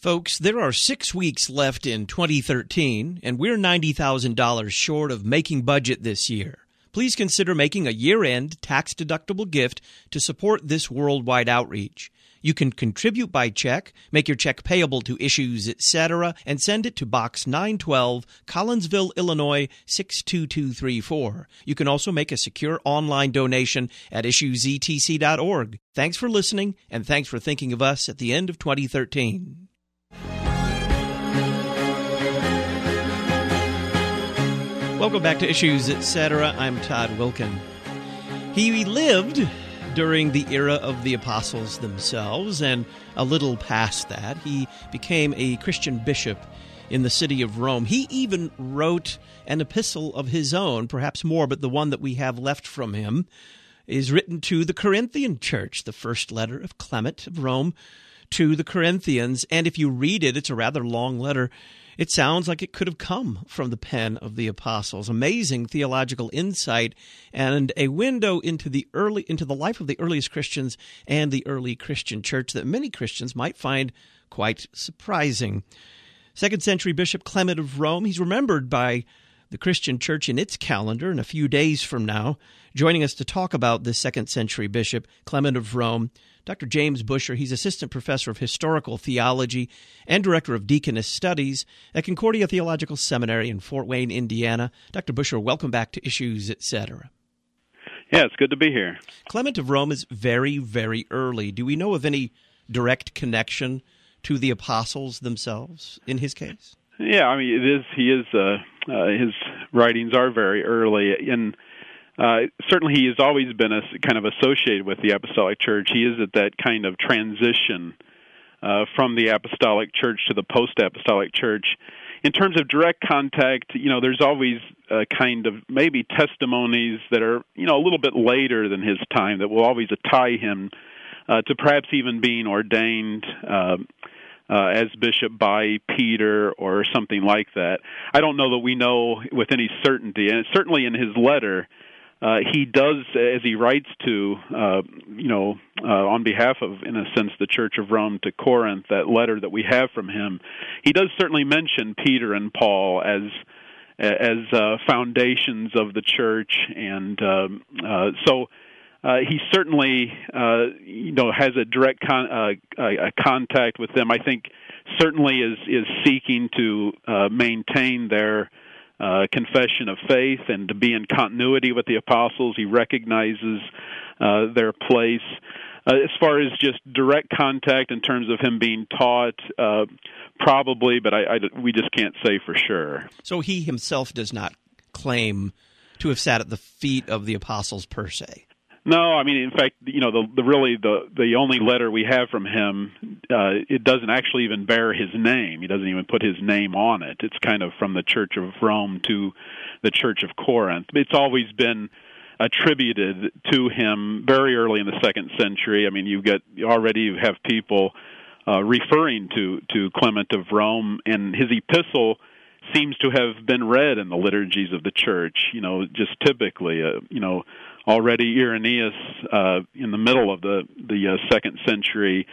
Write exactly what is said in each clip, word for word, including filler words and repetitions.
Folks, there are six weeks left in twenty thirteen, and we're ninety thousand dollars short of making budget this year. Please consider making a year-end tax-deductible gift to support this worldwide outreach. You can contribute by check, make your check payable to Issues, et cetera, and send it to Box nine twelve, Collinsville, Illinois, six two two three four. You can also make a secure online donation at issues e t c dot org. Thanks for listening, and thanks for thinking of us at the end of twenty thirteen. Welcome back to Issues, et cetera. I'm Todd Wilkin. He lived during the era of the apostles themselves, and a little past that. He became a Christian bishop in the city of Rome. He even wrote an epistle of his own, perhaps more, but the one that we have left from him is written to the Corinthian church, the first letter of Clement of Rome to the Corinthians. And if you read it, it's a rather long letter. It sounds like it could have come from the pen of the apostles. Amazing theological insight and a window into the early into the life of the earliest Christians and the early Christian church that many Christians might find quite surprising. Second century Bishop Clement of Rome, he's remembered by the Christian church in its calendar in a few days from now. Joining us to talk about this second century Bishop Clement of Rome, Doctor James Busher. He's Assistant Professor of Historical Theology and Director of Deaconess Studies at Concordia Theological Seminary in Fort Wayne, Indiana. Doctor Busher, welcome back to Issues, et cetera. Yeah, it's good to be here. Clement of Rome is very, very early. Do we know of any direct connection to the apostles themselves in his case? Yeah, I mean, it is. He is. Uh, uh, his writings are very early, and Uh, certainly he has always been a, kind of associated with the Apostolic Church. He is at that kind of transition uh, from the Apostolic Church to the Post-Apostolic Church. In terms of direct contact, you know, there's always a kind of maybe testimonies that are, you know, a little bit later than his time that will always tie him uh, to perhaps even being ordained uh, uh, as bishop by Peter or something like that. I don't know that we know with any certainty, and certainly in his letter, Uh, he does, as he writes to, uh, you know, uh, on behalf of, in a sense, the Church of Rome to Corinth, that letter that we have from him, he does certainly mention Peter and Paul as as uh, foundations of the church, and um, uh, so uh, he certainly, uh, you know, has a direct con- uh, a contact with them. I think certainly is is seeking to uh, maintain their Uh, confession of faith and to be in continuity with the apostles. He recognizes uh, their place. Uh, as far as just direct contact in terms of him being taught, uh, probably, but I, I, we just can't say for sure. So he himself does not claim to have sat at the feet of the apostles per se? No, I mean, in fact, you know, the, the really the the only letter we have from him, uh, it doesn't actually even bear his name. He doesn't even put his name on it. It's kind of from the Church of Rome to the Church of Corinth. It's always been attributed to him very early in the second century. I mean, you get already you have people uh, referring to to Clement of Rome, and his epistle seems to have been read in the liturgies of the church. You know, just typically, uh, you know. Already Irenaeus, uh, in the middle of the, the uh, second century,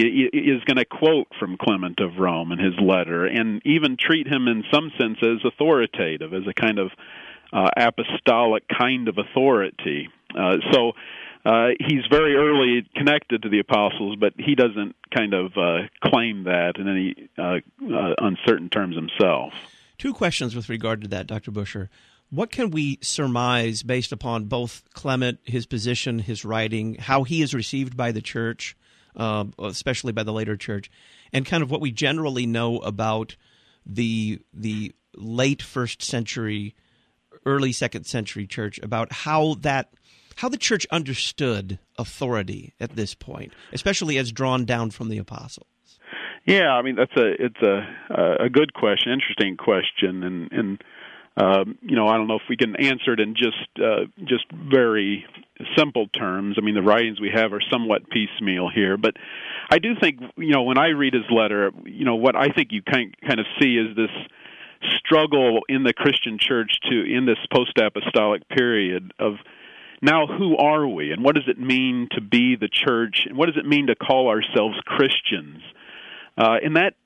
is going to quote from Clement of Rome in his letter and even treat him in some sense as authoritative, as a kind of uh, apostolic kind of authority. Uh, so uh, he's very early connected to the apostles, but he doesn't kind of uh, claim that in any uh, uh, uncertain terms himself. Two questions with regard to that, Doctor Busher. What can we surmise based upon both Clement, his position, his writing, how he is received by the church, uh, especially by the later church, and kind of what we generally know about the the late first century, early second century church, about how that how the church understood authority at this point, especially as drawn down from the apostles? Yeah, I mean that's a it's a a good question, interesting question, and and. Um, you know, I don't know if we can answer it in just uh, just very simple terms. I mean, the writings we have are somewhat piecemeal here, but I do think, you know, when I read his letter, you know, what I think you kind kind of see is this struggle in the Christian church to in this post-apostolic period of now who are we, and what does it mean to be the church, and what does it mean to call ourselves Christians? Uh, and that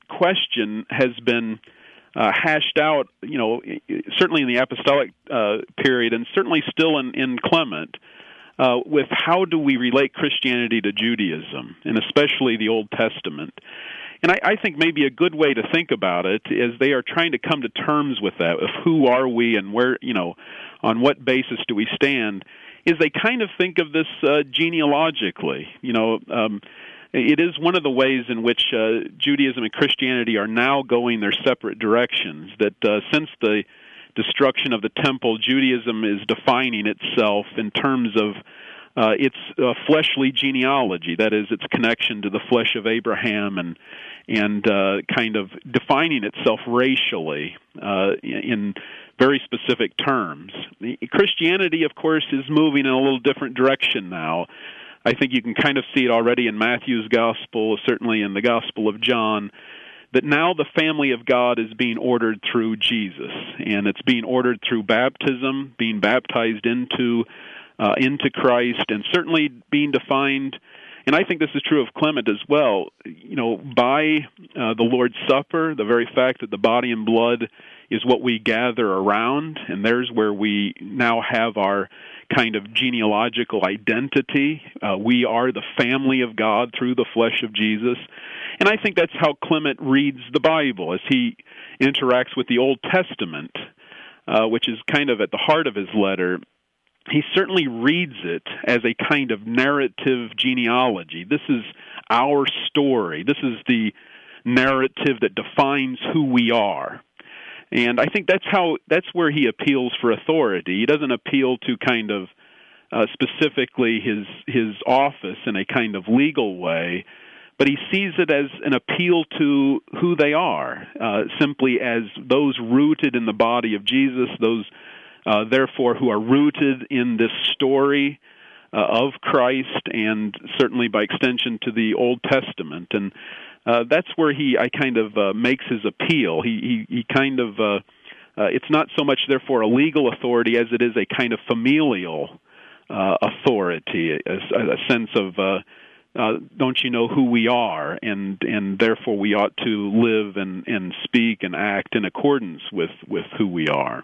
question has been uh, hashed out, you know, certainly in the apostolic uh, period, and certainly still in, in Clement, uh, with how do we relate Christianity to Judaism, and especially the Old Testament. And I, I think maybe a good way to think about it is they are trying to come to terms with that, of who are we and where, you know, on what basis do we stand, is they kind of think of this uh, genealogically. You know, um, it is one of the ways in which uh, Judaism and Christianity are now going their separate directions, that uh, since the destruction of the temple, Judaism is defining itself in terms of Uh, its uh, fleshly genealogy, that is, its connection to the flesh of Abraham, and and uh, kind of defining itself racially uh, in very specific terms. Christianity, of course, is moving in a little different direction now. I think you can kind of see it already in Matthew's Gospel, certainly in the Gospel of John, that now the family of God is being ordered through Jesus, and it's being ordered through baptism, being baptized into Uh, into Christ, and certainly being defined, and I think this is true of Clement as well, you know, by uh, the Lord's Supper, the very fact that the body and blood is what we gather around, and there's where we now have our kind of genealogical identity. Uh, we are the family of God through the flesh of Jesus, and I think that's how Clement reads the Bible as he interacts with the Old Testament, uh, which is kind of at the heart of his letter. He certainly reads it as a kind of narrative genealogy. This is our story. This is the narrative that defines who we are. And I think that's how that's where he appeals for authority. He doesn't appeal to kind of uh, specifically his his office in a kind of legal way, but he sees it as an appeal to who they are, uh, simply as those rooted in the body of Jesus, those Uh, therefore, who are rooted in this story uh, of Christ, and certainly by extension to the Old Testament. And uh, that's where he, I kind of uh, makes his appeal. He, he, he kind of, uh, uh, it's not so much, therefore, a legal authority as it is a kind of familial uh, authority, a, a sense of, uh, uh, don't you know who we are, and and therefore we ought to live and, and speak and act in accordance with, with who we are.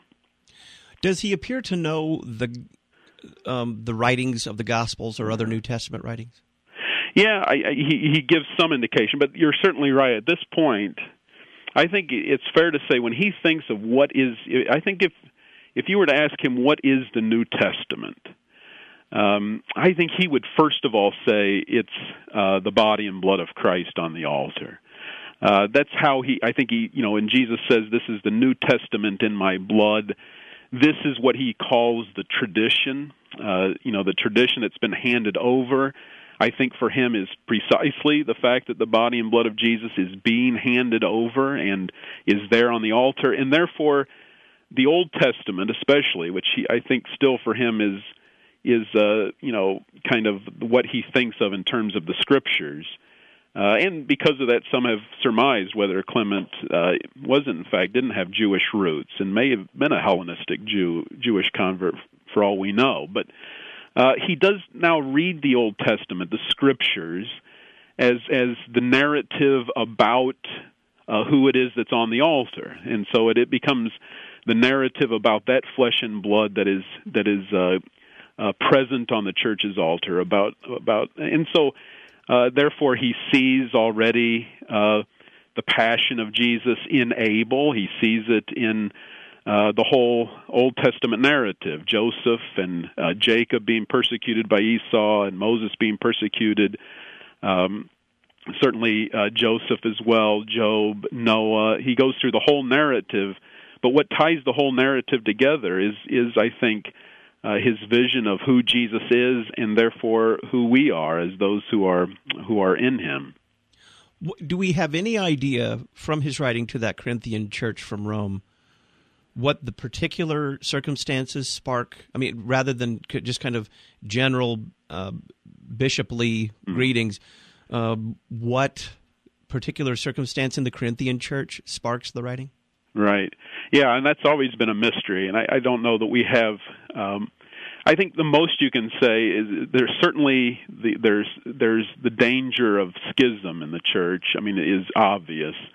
Does he appear to know the um, the writings of the Gospels or other New Testament writings? Yeah, I, I, he, he gives some indication, but you're certainly right. At this point, I think it's fair to say when he thinks of what is, I think if if you were to ask him what is the New Testament, um, I think he would first of all say it's uh, the body and blood of Christ on the altar. Uh, that's how he, I think he, you know, when Jesus says, this is the New Testament in my blood, this is what he calls the tradition, uh, you know, the tradition that's been handed over. I think for him is precisely the fact that the body and blood of Jesus is being handed over and is there on the altar. And therefore, the Old Testament especially, which he, I think still for him is, is uh, you know, kind of what he thinks of in terms of the Scriptures. Uh, and because of that, some have surmised whether Clement uh, was, in fact, didn't have Jewish roots and may have been a Hellenistic Jew, Jewish convert for all we know. But uh, he does now read the Old Testament, the Scriptures, as as the narrative about uh, who it is that's on the altar. And so it, it becomes the narrative about that flesh and blood that is that is uh, uh, present on the church's altar. About about and so. Uh, therefore, he sees already uh, the passion of Jesus in Abel. He sees it in uh, the whole Old Testament narrative, Joseph and uh, Jacob being persecuted by Esau and Moses being persecuted, um, certainly uh, Joseph as well, Job, Noah. He goes through the whole narrative, but what ties the whole narrative together is, is I think, Uh, his vision of who Jesus is, and therefore who we are as those who are who are in him. Do we have any idea from his writing to that Corinthian church from Rome what the particular circumstances spark? I mean, rather than just kind of general uh, bishoply mm-hmm. greetings, uh, what particular circumstance in the Corinthian church sparks the writing? Right. Yeah, and that's always been a mystery, and I, I don't know that we have. Um, I think the most you can say is there's certainly the, there's there's the danger of schism in the church. I mean, it is obvious,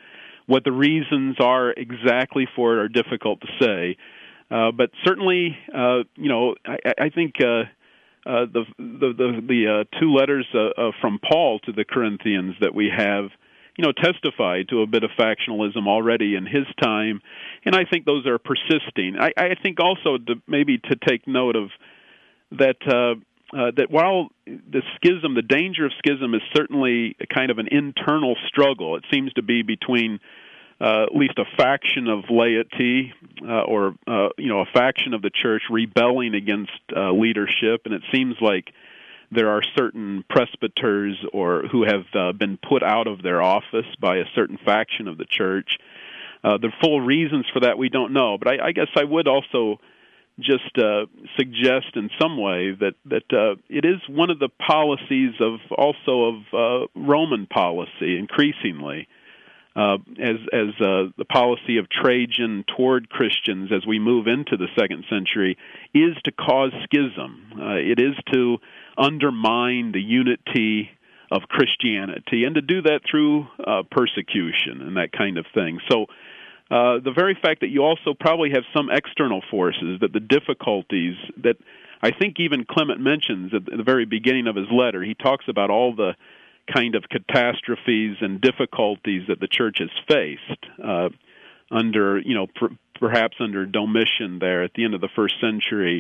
what the reasons are exactly for it are difficult to say. Uh, but certainly, uh, you know, I, I think uh, uh, the the the, the uh, two letters uh, uh, from Paul to the Corinthians that we have, you know, testify to a bit of factionalism already in his time, and I think those are persisting. I, I think also to, maybe to take note of that uh, uh, that while the schism, the danger of schism, is certainly a kind of an internal struggle. It seems to be between Uh, at least a faction of laity, uh, or uh, you know, a faction of the church rebelling against uh, leadership, and it seems like there are certain presbyters or who have uh, been put out of their office by a certain faction of the church. Uh, the full reasons for that we don't know, but I, I guess I would also just uh, suggest in some way that that uh, it is one of the policies of also of uh, Roman policy increasingly. Uh, as as uh, the policy of Trajan toward Christians as we move into the second century is to cause schism. Uh, it is to undermine the unity of Christianity, and to do that through uh, persecution and that kind of thing. So uh, the very fact that you also probably have some external forces, that the difficulties that I think even Clement mentions at the very beginning of his letter, he talks about all the kind of catastrophes and difficulties that the church has faced uh, under, you know, per, perhaps under Domitian there at the end of the first century,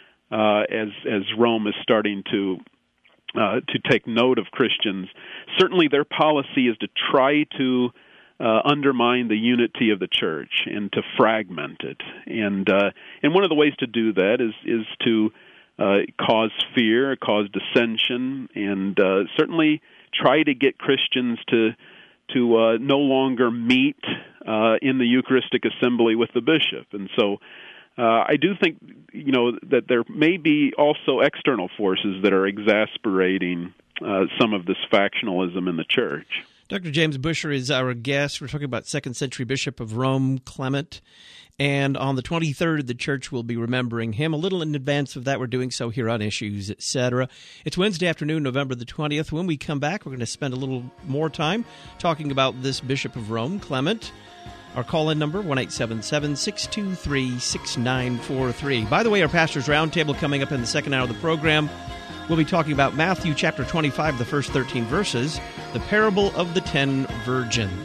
uh, as as Rome is starting to uh, to take note of Christians. Certainly, their policy is to try to uh, undermine the unity of the church and to fragment it. And uh, and one of the ways to do that is is to uh, cause fear, cause dissension, and uh, certainly try to get Christians to to uh, no longer meet uh, in the Eucharistic assembly with the bishop. And so uh, I do think, you know, that there may be also external forces that are exasperating uh, some of this factionalism in the church. Doctor James Buescher is our guest. We're talking about second century Bishop of Rome, Clement. And on the twenty-third, the church will be remembering him. A little in advance of that, we're doing so here on Issues, et cetera. It's Wednesday afternoon, November the twentieth. When we come back, we're going to spend a little more time talking about this Bishop of Rome, Clement. Our call-in number, one eight seven seven, six two three, six nine four three. By the way, our Pastor's Roundtable coming up in the second hour of the program. We'll be talking about Matthew chapter twenty-five, the first thirteen verses, the parable of the ten virgins.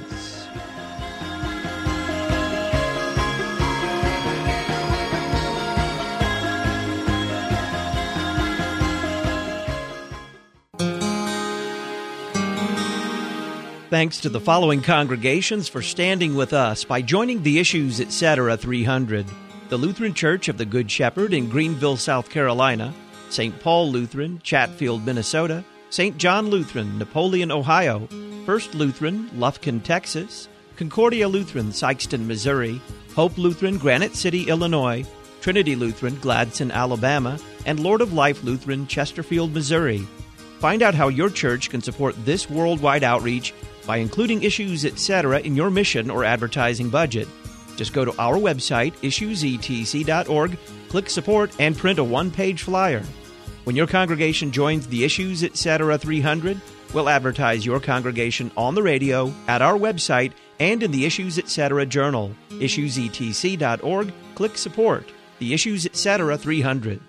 Thanks to the following congregations for standing with us by joining the Issues, et cetera three hundred. The Lutheran Church of the Good Shepherd in Greenville, South Carolina, Saint Paul Lutheran, Chatfield, Minnesota, Saint John Lutheran, Napoleon, Ohio, First Lutheran, Lufkin, Texas, Concordia Lutheran, Sikeston, Missouri, Hope Lutheran, Granite City, Illinois, Trinity Lutheran, Gladson, Alabama, and Lord of Life Lutheran, Chesterfield, Missouri. Find out how your church can support this worldwide outreach by including Issues, et cetera in your mission or advertising budget. Just go to our website, issues e t c dot org, click Support, and print a one-page flyer. When your congregation joins the Issues, et cetera three hundred, we'll advertise your congregation on the radio, at our website, and in the Issues, et cetera journal, issues e t c dot org, click Support. The Issues, et cetera three hundred.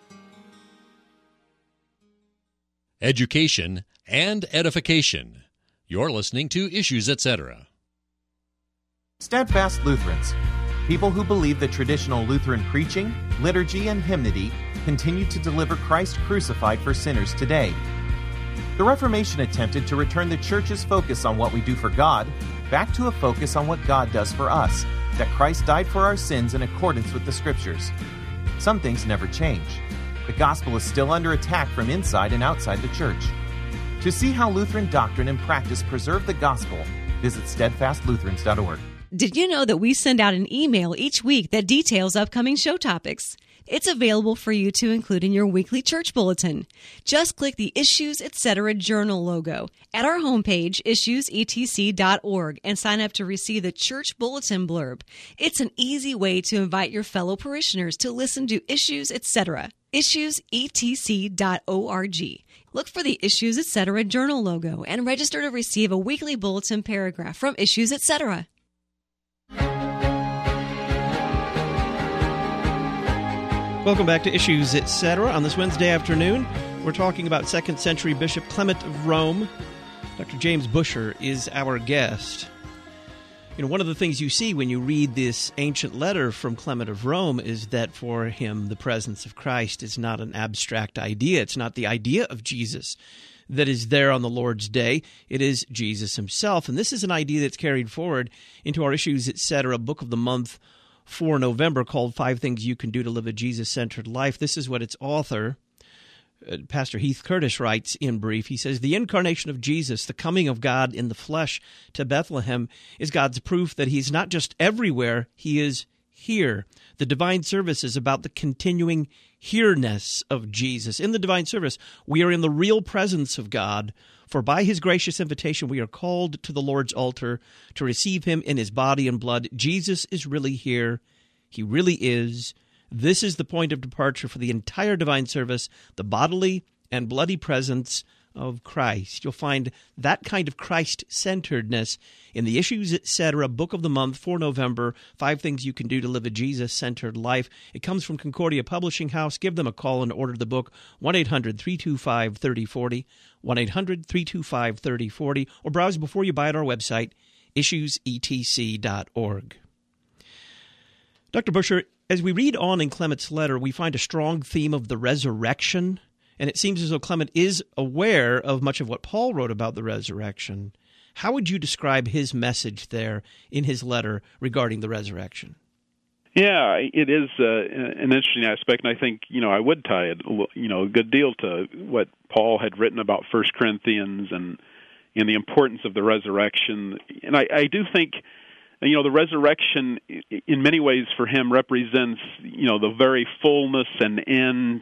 Education and edification. You're listening to Issues, et cetera. Steadfast Lutherans, people who believe that traditional Lutheran preaching, liturgy, and hymnody continue to deliver Christ crucified for sinners today. The Reformation attempted to return the Church's focus on what we do for God back to a focus on what God does for us, that Christ died for our sins in accordance with the Scriptures. Some things never change. The gospel is still under attack from inside and outside the Church. To see how Lutheran doctrine and practice preserve the gospel, visit steadfast lutherans dot org. Did you know that we send out an email each week that details upcoming show topics? It's available for you to include in your weekly church bulletin. Just click the Issues, et cetera journal logo at our homepage, issues e t c dot org, and sign up to receive the church bulletin blurb. It's an easy way to invite your fellow parishioners to listen to Issues, et cetera. issues e t c dot org. Look for the Issues, et cetera journal logo and register to receive a weekly bulletin paragraph from Issues, et cetera. Welcome back to Issues, et cetera. On this Wednesday afternoon, we're talking about second century Bishop Clement of Rome. Doctor James Busher is our guest. You know, one of the things you see when you read this ancient letter from Clement of Rome is that for him, the presence of Christ is not an abstract idea. It's not the idea of Jesus that is there on the Lord's Day. It is Jesus himself. And this is an idea that's carried forward into our Issues, et cetera, book of the month for November called Five Things You Can Do to Live a Jesus-Centered Life. This is what its author, uh, Pastor Heath Curtis, writes in brief. He says, the incarnation of Jesus, the coming of God in the flesh to Bethlehem, is God's proof that he's not just everywhere, he is here. The divine service is about the continuing here-ness of Jesus. In the divine service, we are in the real presence of God, for by his gracious invitation, we are called to the Lord's altar to receive him in his body and blood. Jesus is really here. He really is. This is the point of departure for the entire divine service, the bodily and bloody presence of Christ. You'll find that kind of Christ-centeredness in the Issues, et cetera, book of the month for November, Five Things You Can Do to Live a Jesus-Centered Life. It comes from Concordia Publishing House. Give them a call and order the book, one eight hundred, three two five, three oh four oh, one eight hundred, three two five, three oh four oh, or browse before you buy at our website, issues e t c dot org. Doctor Busher, as we read on in Clement's letter, we find a strong theme of the resurrection. And it seems as though Clement is aware of much of what Paul wrote about the resurrection. How would you describe his message there in his letter regarding the resurrection? Yeah, it is uh, an interesting aspect, and I think, you know, I would tie it, you know, a good deal to what Paul had written about First Corinthians and, and the importance of the resurrection. And I, I do think, you know, the resurrection in many ways for him represents, you know, the very fullness and end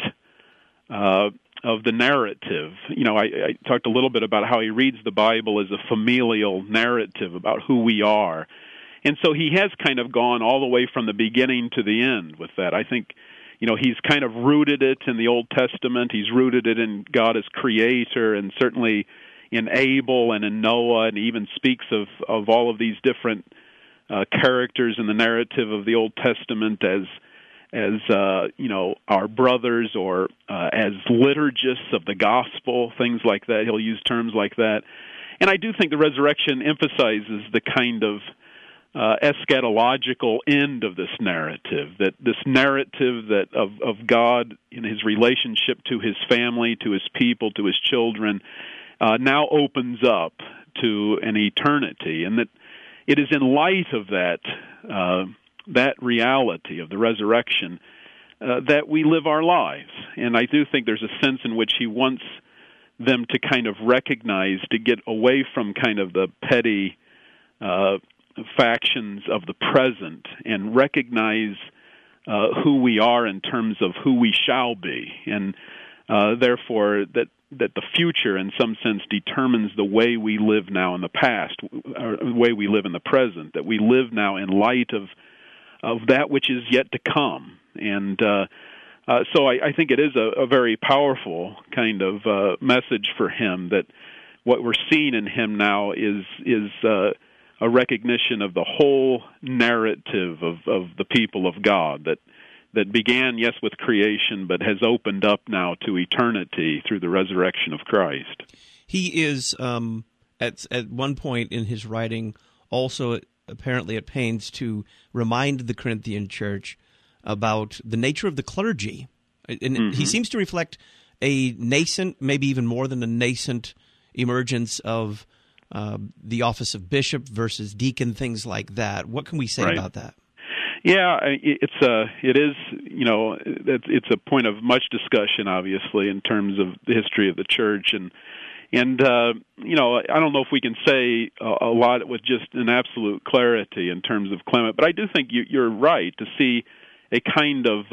uh of the narrative. You know, I, I talked a little bit about how he reads the Bible as a familial narrative about who we are. And so he has kind of gone all the way from the beginning to the end with that. I think, you know, he's kind of rooted it in the Old Testament. He's rooted it in God as creator, and certainly in Abel and in Noah, and he even speaks of, of all of these different uh, characters in the narrative of the Old Testament as as, uh, you know, our brothers, or uh, as liturgists of the gospel, things like that. He'll use terms like that. And I do think the resurrection emphasizes the kind of uh, eschatological end of this narrative, that this narrative that of, of God in his relationship to his family, to his people, to his children, uh, now opens up to an eternity. And that it is in light of that uh that reality of the resurrection, uh, that we live our lives. And I do think there's a sense in which he wants them to kind of recognize, to get away from kind of the petty uh, factions of the present, and recognize uh, who we are in terms of who we shall be. And uh, therefore, that that the future, in some sense, determines the way we live now in the past, or the way we live in the present, that we live now in light of of that which is yet to come. And uh, uh, so I, I think it is a, a very powerful kind of uh, message for him, that what we're seeing in him now is is uh, a recognition of the whole narrative of, of the people of God, that that began, yes, with creation, but has opened up now to eternity through the resurrection of Christ. He is, um, at, at one point in his writing, also apparently at pains to remind the Corinthian church about the nature of the clergy. And mm-hmm. he seems to reflect a nascent, maybe even more than a nascent, emergence of uh, the office of bishop versus deacon, things like that. What can we say right. about that? Yeah, it's a, it is, you know, it's a point of much discussion, obviously, in terms of the history of the church. And And, uh, you know, I don't know if we can say a, a lot with just an absolute clarity in terms of Clement, but I do think you, you're right to see a kind of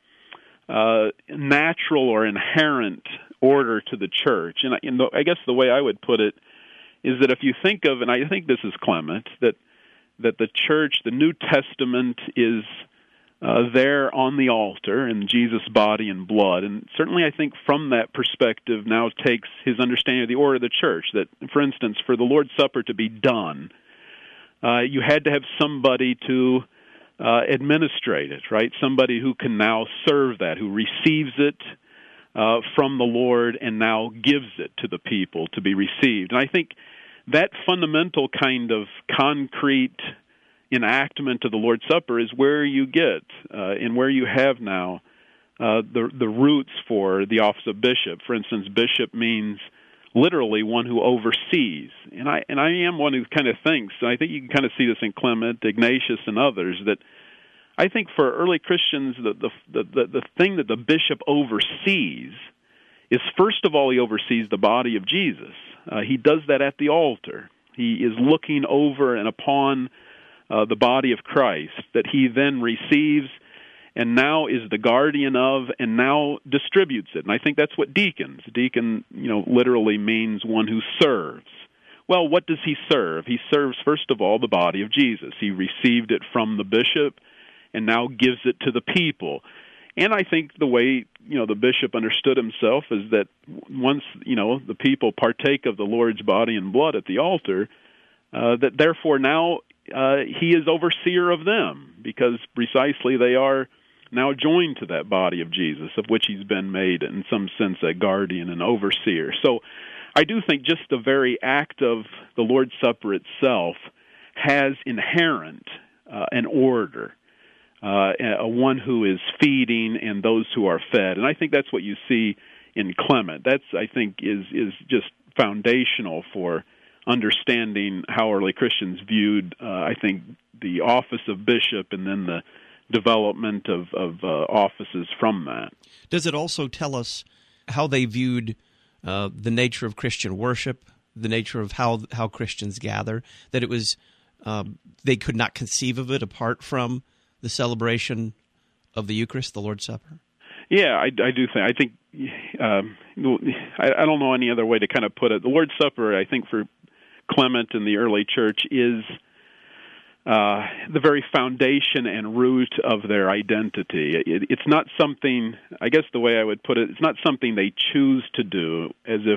uh, uh, natural or inherent order to the church. And, and the, I guess the way I would put it is that if you think of, and I think this is Clement, that that the church, the New Testament is Uh, there on the altar in Jesus' body and blood. And certainly I think from that perspective now takes his understanding of the order of the church, that, for instance, for the Lord's Supper to be done, uh, you had to have somebody to uh, administrate it, right? Somebody who can now serve that, who receives it uh, from the Lord and now gives it to the people to be received. And I think that fundamental kind of concrete enactment of the Lord's Supper is where you get uh, and where you have now uh, the the roots for the office of bishop. For instance, bishop means literally one who oversees, and I and I am one who kind of thinks, and I think you can kind of see this in Clement, Ignatius, and others, that I think for early Christians, the the the, the thing that the bishop oversees is, first of all, he oversees the body of Jesus. Uh, he does that at the altar. He is looking over and upon uh, the body of Christ that he then receives and now is the guardian of and now distributes it. And I think that's what deacons. Deacon, you know, literally means one who serves. Well, what does he serve? He serves, first of all, the body of Jesus. He received it from the bishop and now gives it to the people. And I think the way, you know, the bishop understood himself is that once, you know, the people partake of the Lord's body and blood at the altar, uh, that therefore now uh, he is overseer of them, because precisely they are now joined to that body of Jesus, of which he's been made, in some sense, a guardian and overseer. So I do think just the very act of the Lord's Supper itself has inherent uh, an order. Uh, a one who is feeding and those who are fed. And I think that's what you see in Clement. That's, I think, is is just foundational for understanding how early Christians viewed, uh, I think, the office of bishop and then the development of, of uh, offices from that. Does it also tell us how they viewed uh, the nature of Christian worship, the nature of how, how Christians gather, that it was um, they could not conceive of it apart from the celebration of the Eucharist, the Lord's Supper? Yeah, I, I do think. I think um, I, I don't know any other way to kind of put it. The Lord's Supper, I think, for Clement and the early church, is uh, the very foundation and root of their identity. It, it's not something. I guess the way I would put it, it's not something they choose to do, as if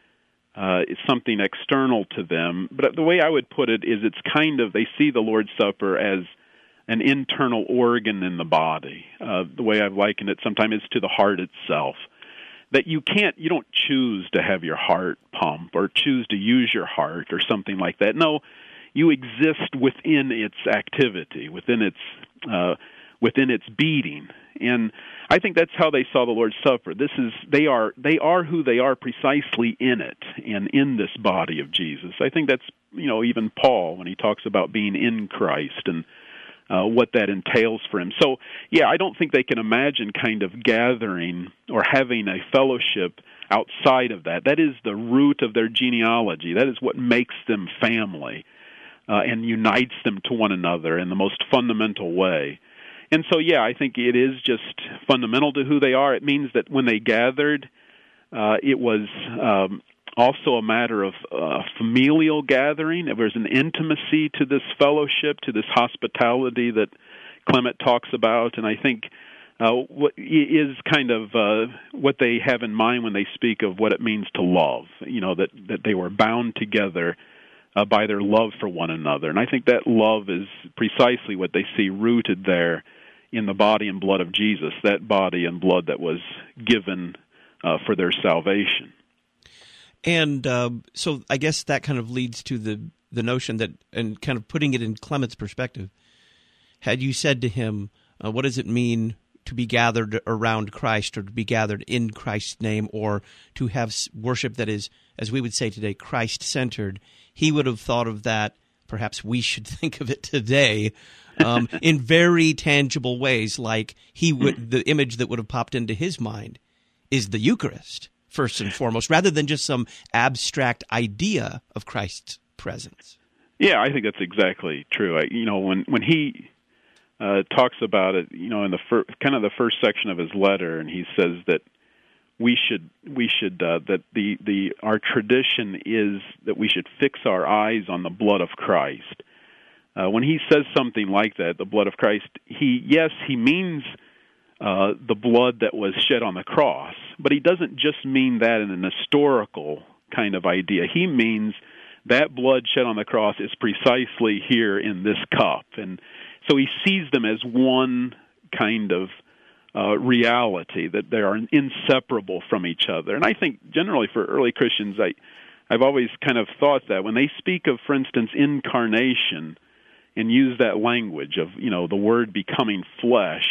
uh, it's something external to them. But the way I would put it is, it's kind of, they see the Lord's Supper as an internal organ in the body. Uh, the way I've likened it sometimes is to the heart itself. That you can't, you don't choose to have your heart pump or choose to use your heart or something like that. No, you exist within its activity, within its uh, within its beating. And I think that's how they saw the Lord's Supper. This is they are they are who they are precisely in it and in this body of Jesus. I think that's, you know, even Paul when he talks about being in Christ and Uh, what that entails for him. So, yeah, I don't think they can imagine kind of gathering or having a fellowship outside of that. That is the root of their genealogy. That is what makes them family uh, and unites them to one another in the most fundamental way. And so, yeah, I think it is just fundamental to who they are. It means that when they gathered, uh, it was um, also a matter of uh, familial gathering. There was an intimacy to this fellowship, to this hospitality that Clement talks about, and I think uh, what is kind of uh, what they have in mind when they speak of what it means to love. You know, that, that they were bound together uh, by their love for one another, and I think that love is precisely what they see rooted there in the body and blood of Jesus, that body and blood that was given uh, for their salvation. And uh, so I guess that kind of leads to the, the notion that, and kind of putting it in Clement's perspective, had you said to him, uh, what does it mean to be gathered around Christ or to be gathered in Christ's name or to have worship that is, as we would say today, Christ-centered, he would have thought of that, perhaps we should think of it today, um, in very tangible ways, like he would, the image that would have popped into his mind is the Eucharist, first and foremost, rather than just some abstract idea of Christ's presence. Yeah, I think that's exactly true. I, you know, when when he uh, talks about it, you know, in the fir- kind of the first section of his letter, and he says that we should we should uh, that the the our tradition is that we should fix our eyes on the blood of Christ. Uh, when he says something like that, the blood of Christ, he yes, he means Uh, the blood that was shed on the cross. But he doesn't just mean that in an historical kind of idea. He means that blood shed on the cross is precisely here in this cup. And so he sees them as one kind of uh, reality, that they are inseparable from each other. And I think generally for early Christians, I, I've always kind of thought that when they speak of, for instance, incarnation and use that language of, you know, the Word becoming flesh,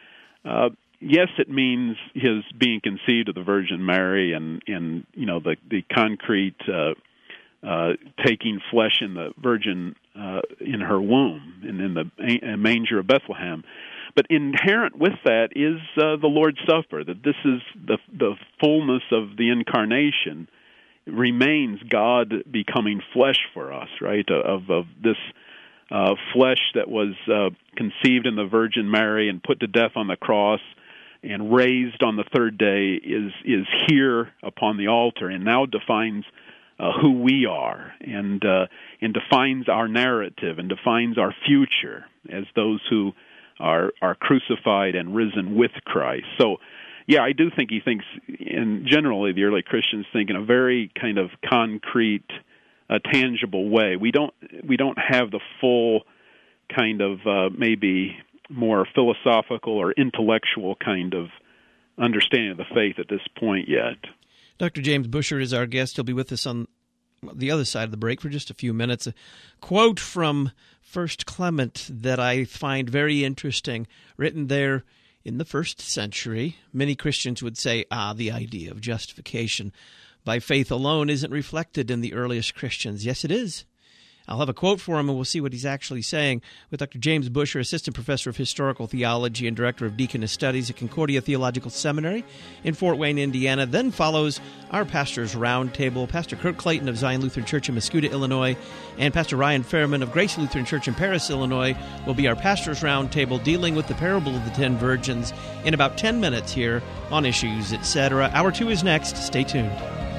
uh, yes, it means his being conceived of the Virgin Mary and, and you know, the, the concrete uh, uh, taking flesh in the Virgin uh, in her womb and in the manger of Bethlehem. But inherent with that is uh, the Lord's Supper, that this is the the fullness of the incarnation. It remains God becoming flesh for us, right, of, of this uh, flesh that was uh, conceived in the Virgin Mary and put to death on the cross and raised on the third day is is here upon the altar and now defines uh, who we are and uh, and defines our narrative and defines our future as those who are are crucified and risen with Christ. So, yeah, I do think he thinks, and generally the early Christians think in a very kind of concrete, uh, tangible way. We don't we don't have the full kind of uh, maybe more philosophical or intellectual kind of understanding of the faith at this point yet. Doctor James Buescher is our guest. He'll be with us on the other side of the break for just a few minutes. A quote from First Clement that I find very interesting, written there in the first century. Many Christians would say, ah, the idea of justification by faith alone isn't reflected in the earliest Christians. Yes, it is. I'll have a quote for him, and we'll see what he's actually saying with Doctor James Buescher, Assistant Professor of Historical Theology and Director of Deaconess Studies at Concordia Theological Seminary in Fort Wayne, Indiana. Then follows our Pastor's Roundtable. Pastor Kurt Clayton of Zion Lutheran Church in Mascoutah, Illinois, and Pastor Ryan Fairman of Grace Lutheran Church in Paris, Illinois, will be our Pastor's Roundtable dealing with the parable of the ten virgins in about ten minutes here on Issues, et cetera. Hour two is next. Stay tuned.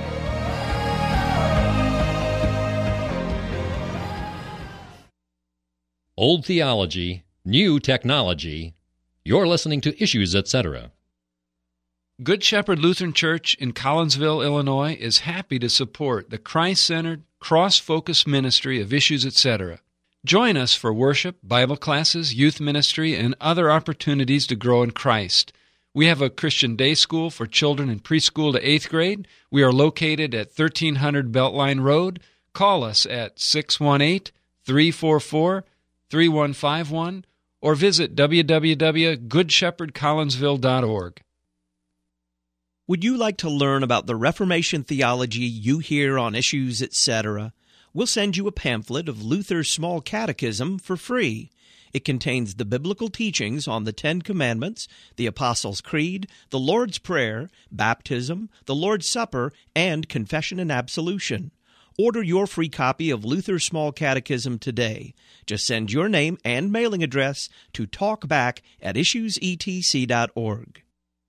Old theology, new technology. You're listening to Issues, et cetera. Good Shepherd Lutheran Church in Collinsville, Illinois is happy to support the Christ-centered, cross-focused ministry of Issues, et cetera. Join us for worship, Bible classes, youth ministry, and other opportunities to grow in Christ. We have a Christian day school for children in preschool to eighth grade. We are located at thirteen hundred Beltline Road. Call us at six one eight, three four four, three one five one or visit w w w dot good shepherd collinsville dot org. Would you like to learn about the Reformation theology you hear on Issues, et cetera? We'll send you a pamphlet of Luther's Small Catechism for free. It contains the biblical teachings on the Ten Commandments, the Apostles' Creed, the Lord's Prayer, baptism, the Lord's Supper, and confession and absolution. Order your free copy of Luther's Small Catechism today. Just send your name and mailing address to talkback at issues e t c dot org.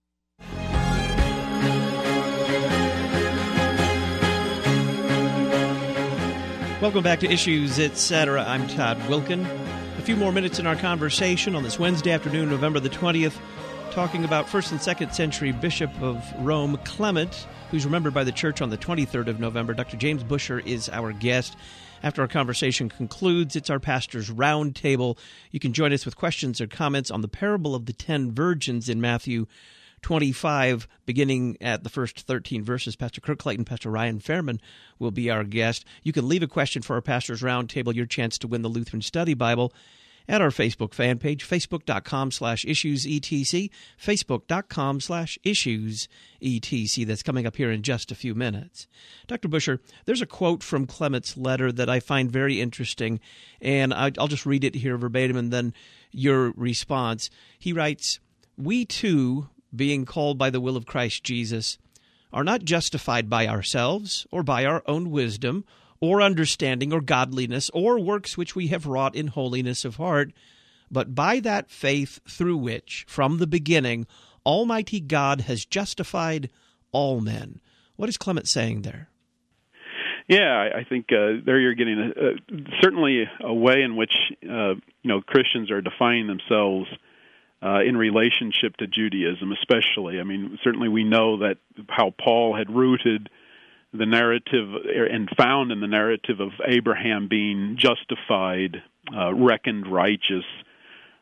Welcome back to Issues, et cetera. I'm Todd Wilkin. A few more minutes in our conversation on this Wednesday afternoon, November the twentieth, talking about first and second century Bishop of Rome, Clement, who's remembered by the Church on the twenty-third of November. Doctor James Buescher is our guest. After our conversation concludes, it's our Pastor's Roundtable. You can join us with questions or comments on the parable of the ten virgins in Matthew twenty-five, beginning at the first thirteen verses. Pastor Kurt Clayton, Pastor Ryan Fairman will be our guest. You can leave a question for our Pastor's Roundtable, your chance to win the Lutheran Study Bible, at our Facebook fan page, facebook.com slash issuesetc, facebook.com slash issuesetc. That's coming up here in just a few minutes. Doctor Buescher, there's a quote from Clement's letter that I find very interesting, and I'll just read it here verbatim and then your response. He writes, "We too, being called by the will of Christ Jesus, are not justified by ourselves or by our own wisdom or understanding or godliness or works which we have wrought in holiness of heart, but by that faith through which, from the beginning, Almighty God has justified all men." What is Clement saying there? Yeah, I think uh, there you're getting a, a, certainly a way in which uh, you know Christians are defining themselves uh, in relationship to Judaism, especially. I mean, certainly we know that how Paul had rooted the narrative and found in the narrative of Abraham being justified, uh, reckoned righteous,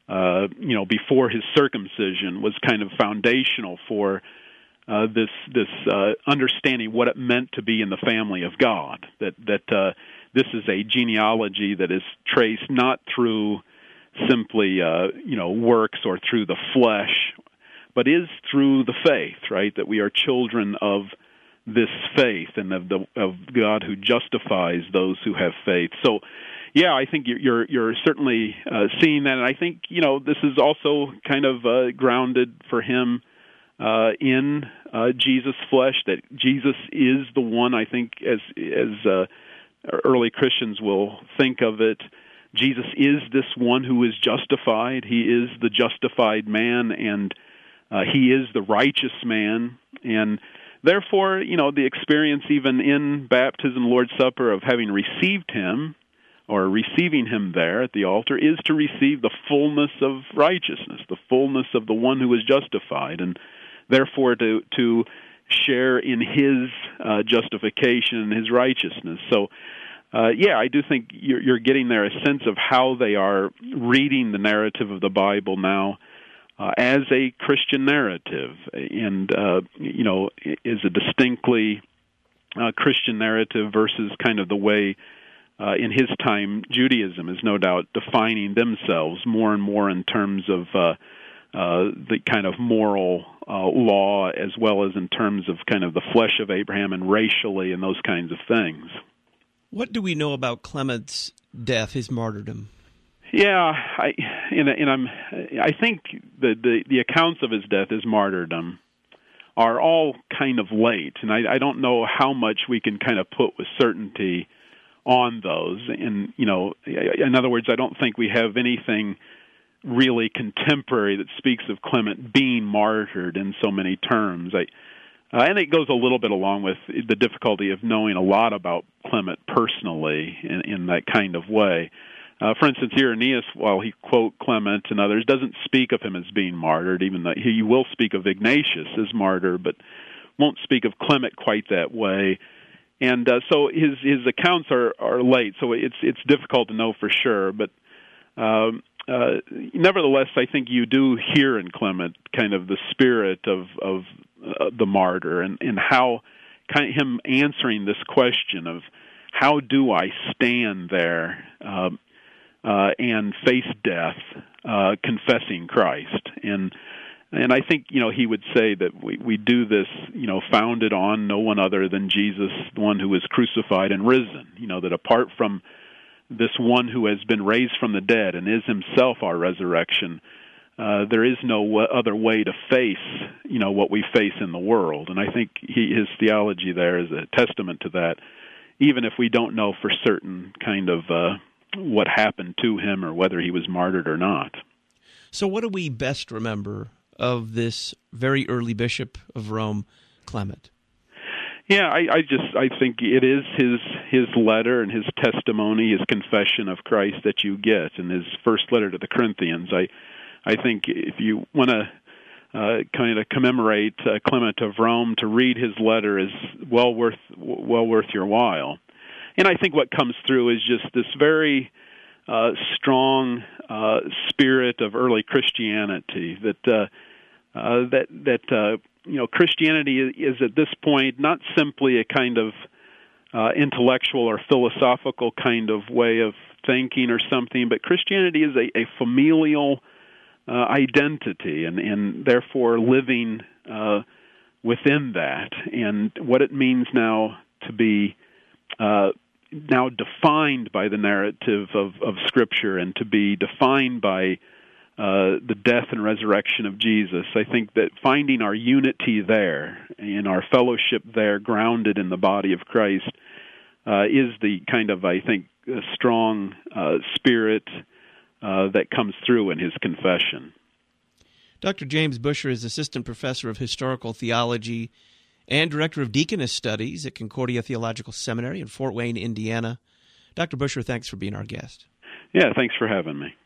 uh, you know, before his circumcision was kind of foundational for uh, this this uh, understanding what it meant to be in the family of God. That that uh, this is a genealogy that is traced not through simply uh, you know works or through the flesh, but is through the faith. Right, that we are children of this faith and of the of God who justifies those who have faith. So, yeah, I think you're you're, you're certainly uh, seeing that, and I think you know this is also kind of uh, grounded for him uh, in uh, Jesus' flesh. That Jesus is the one. I think as as uh, early Christians will think of it, Jesus is this one who is justified. He is the justified man, and uh, he is the righteous man, and therefore, you know, the experience even in baptism, Lord's Supper, of having received him or receiving him there at the altar is to receive the fullness of righteousness, the fullness of the one who is justified, and therefore to to share in his uh, justification and his righteousness. So, uh, yeah, I do think you're, you're getting there a sense of how they are reading the narrative of the Bible now. Uh, as a Christian narrative, and uh, you know, is a distinctly uh, Christian narrative versus kind of the way uh, in his time Judaism is no doubt defining themselves more and more in terms of uh, uh, the kind of moral uh, law, as well as in terms of kind of the flesh of Abraham and racially and those kinds of things. What do we know about Clement's death, his martyrdom? Yeah, I and, and I'm. I think the, the the accounts of his death, his martyrdom, are all kind of late, and I, I don't know how much we can kind of put with certainty on those. And you know, in other words, I don't think we have anything really contemporary that speaks of Clement being martyred in so many terms. I, uh, and it goes a little bit along with the difficulty of knowing a lot about Clement personally in, in that kind of way. Uh, for instance, Irenaeus, while he quote Clement and others, doesn't speak of him as being martyred, even though he will speak of Ignatius as martyr, but won't speak of Clement quite that way. And uh, so his his accounts are, are late, so it's it's difficult to know for sure. But um, uh, nevertheless, I think you do hear in Clement kind of the spirit of of uh, the martyr, and, and how kind of him answering this question of how do I stand there Um, Uh, and face death, uh, confessing Christ, and and I think you know he would say that we, we do this you know founded on no one other than Jesus, the one who was crucified and risen. You know that apart from this one who has been raised from the dead and is himself our resurrection, uh, there is no w- other way to face you know what we face in the world. And I think he, his theology there is a testament to that, even if we don't know for certain kind of. Uh, what happened to him or whether he was martyred or not. So what do we best remember of this very early bishop of Rome, Clement? Yeah, I, I just I think it is his his letter and his testimony, his confession of Christ that you get in his first letter to the Corinthians. I I think if you want to uh, kind of commemorate uh, Clement of Rome, to read his letter is well worth well worth your while. And I think what comes through is just this very uh, strong uh, spirit of early Christianity. That uh, uh, that that uh, you know, Christianity is at this point not simply a kind of uh, intellectual or philosophical kind of way of thinking or something, but Christianity is a, a familial uh, identity, and, and therefore living uh, within that, and what it means now to be. Uh, now defined by the narrative of, of Scripture and to be defined by uh, the death and resurrection of Jesus. I think that finding our unity there and our fellowship there grounded in the body of Christ uh, is the kind of, I think, a strong uh, spirit uh, that comes through in his confession. Doctor James Buescher is Assistant Professor of Historical Theology and Director of Deaconess Studies at Concordia Theological Seminary in Fort Wayne, Indiana. Doctor Buescher, thanks for being our guest. Yeah, thanks for having me.